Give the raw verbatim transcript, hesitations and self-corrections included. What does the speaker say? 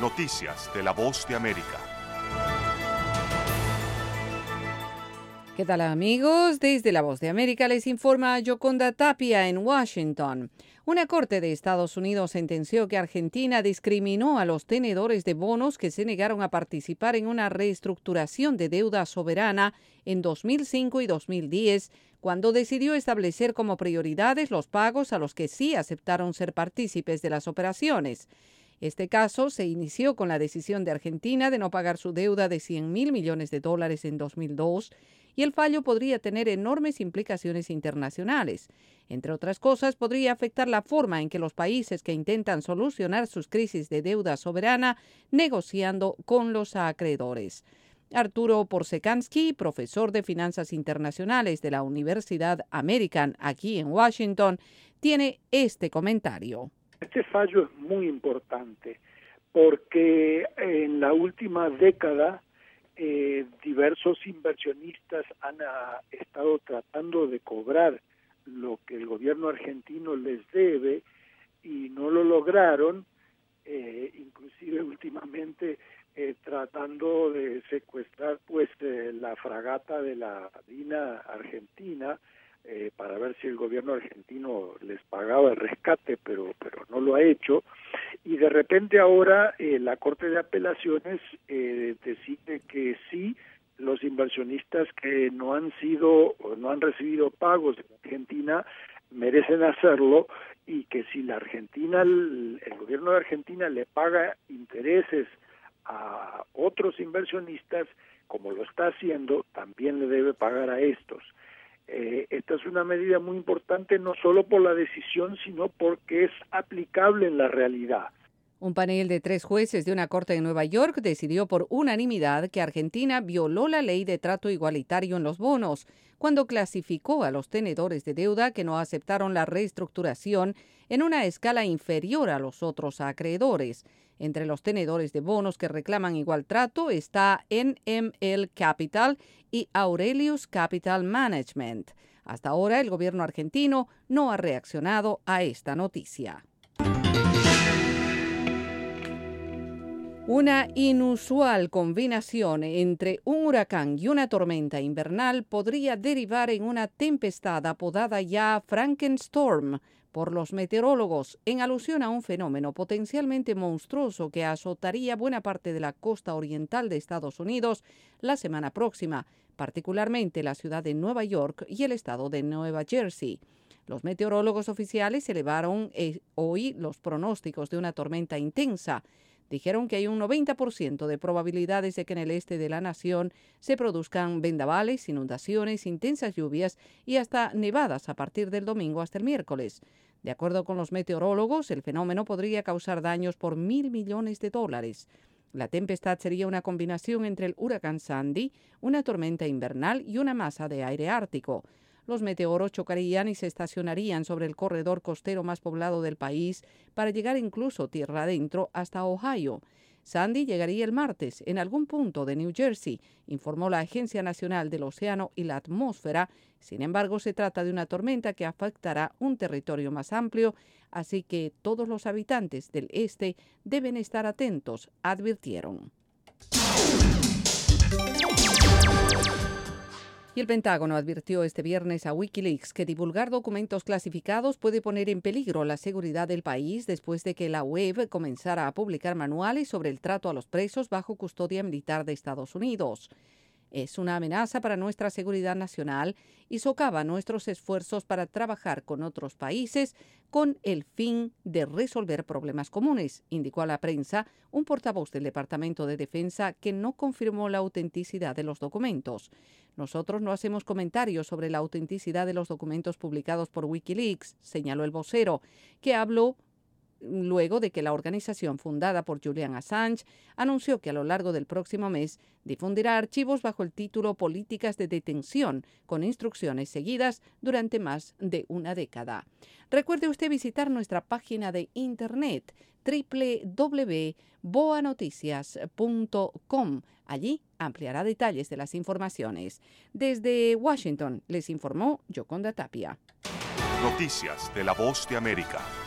Noticias de la Voz de América. ¿Qué tal, amigos? Desde la Voz de América les informa Yoconda Tapia en Washington. Una corte de Estados Unidos sentenció que Argentina discriminó a los tenedores de bonos que se negaron a participar en una reestructuración de deuda soberana en dos mil cinco y dos mil diez, cuando decidió establecer como prioridades los pagos a los que sí aceptaron ser partícipes de las operaciones. Este caso se inició con la decisión de Argentina de no pagar su deuda de cien mil millones de dólares en dos mil dos, y el fallo podría tener enormes implicaciones internacionales. Entre otras cosas, podría afectar la forma en que los países que intentan solucionar sus crisis de deuda soberana negociando con los acreedores. Arturo Porsekansky, profesor de Finanzas Internacionales de la Universidad American aquí en Washington, tiene este comentario. Este fallo es muy importante porque en la última década eh, diversos inversionistas han a, estado tratando de cobrar lo que el gobierno argentino les debe y no lo lograron, eh, inclusive últimamente eh, tratando de secuestrar pues eh, la fragata de la Marina Argentina eh, para ver si el gobierno argentino les pagaba el rescate, pero pero no lo ha hecho. Y de repente ahora eh, la Corte de Apelaciones eh, decide que sí, los inversionistas que no han sido o no han recibido pagos de Argentina merecen hacerlo, y que si la Argentina, el, el gobierno de Argentina le paga intereses a otros inversionistas, como lo está haciendo, también le debe pagar a estos. Eh, esta es una medida muy importante, no solo por la decisión, sino porque es aplicable en la realidad. Un panel de tres jueces de una corte de Nueva York decidió por unanimidad que Argentina violó la ley de trato igualitario en los bonos cuando clasificó a los tenedores de deuda que no aceptaron la reestructuración en una escala inferior a los otros acreedores. Entre los tenedores de bonos que reclaman igual trato está N M L Capital y Aurelius Capital Management. Hasta ahora, el gobierno argentino no ha reaccionado a esta noticia. Una inusual combinación entre un huracán y una tormenta invernal podría derivar en una tempestad apodada ya Frankenstorm por los meteorólogos, en alusión a un fenómeno potencialmente monstruoso que azotaría buena parte de la costa oriental de Estados Unidos la semana próxima, particularmente la ciudad de Nueva York y el estado de Nueva Jersey. Los meteorólogos oficiales elevaron eh, hoy los pronósticos de una tormenta intensa. Dijeron que hay un noventa por ciento de probabilidades de que en el este de la nación se produzcan vendavales, inundaciones, intensas lluvias y hasta nevadas a partir del domingo hasta el miércoles. De acuerdo con los meteorólogos, el fenómeno podría causar daños por mil millones de dólares. La tempestad sería una combinación entre el huracán Sandy, una tormenta invernal y una masa de aire ártico. Los meteoros chocarían y se estacionarían sobre el corredor costero más poblado del país para llegar incluso tierra adentro hasta Ohio. Sandy llegaría el martes en algún punto de New Jersey, informó la Agencia Nacional del Océano y la Atmósfera. Sin embargo, se trata de una tormenta que afectará un territorio más amplio, así que todos los habitantes del este deben estar atentos, advirtieron. Y el Pentágono advirtió este viernes a Wikileaks que divulgar documentos clasificados puede poner en peligro la seguridad del país después de que la web comenzara a publicar manuales sobre el trato a los presos bajo custodia militar de Estados Unidos. Es una amenaza para nuestra seguridad nacional y socava nuestros esfuerzos para trabajar con otros países con el fin de resolver problemas comunes, indicó a la prensa un portavoz del Departamento de Defensa que no confirmó la autenticidad de los documentos. Nosotros no hacemos comentarios sobre la autenticidad de los documentos publicados por Wikileaks, señaló el vocero, que habló luego de que la organización fundada por Julian Assange anunció que a lo largo del próximo mes difundirá archivos bajo el título Políticas de detención, con instrucciones seguidas durante más de una década. Recuerde usted visitar nuestra página de internet doble u doble u doble u punto boa noticias punto com. Allí ampliará detalles de las informaciones. Desde Washington les informó Yoconda Tapia. Noticias de la Voz de América.